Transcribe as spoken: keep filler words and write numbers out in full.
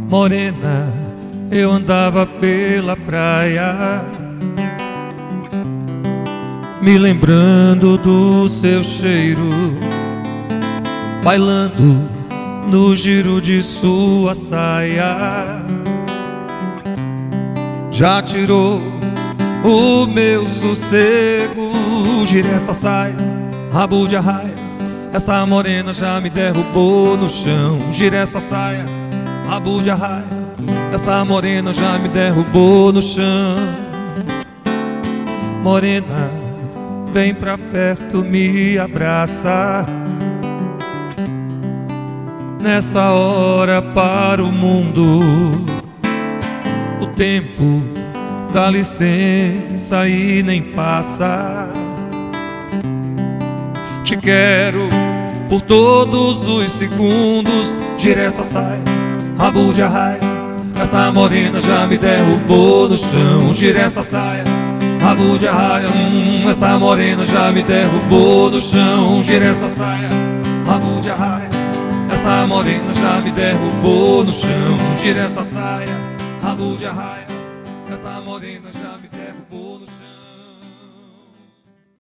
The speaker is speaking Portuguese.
Morena, eu andava pela praia, me lembrando do seu cheiro, bailando no giro de sua saia. Já tirou o meu sossego, gira essa saia, rabo de arraia. Essa morena já me derrubou no chão. Gira essa saia, rabo de arraia. Essa morena já me derrubou no chão. Morena, vem pra perto, me abraça. Nessa hora para o mundo, o tempo dá licença e nem passa. Te quero por todos os segundos. Gira essa saia, rabo de arraia. Essa morena já me derrubou no chão. Gira essa saia, rabo de arraia. hum, Essa morena já me derrubou no chão. Gira essa saia, rabo de arraia. Essa morena já me derrubou no chão. Gira essa saia, rabo de arraia. Essa morena já me derrubou no chão.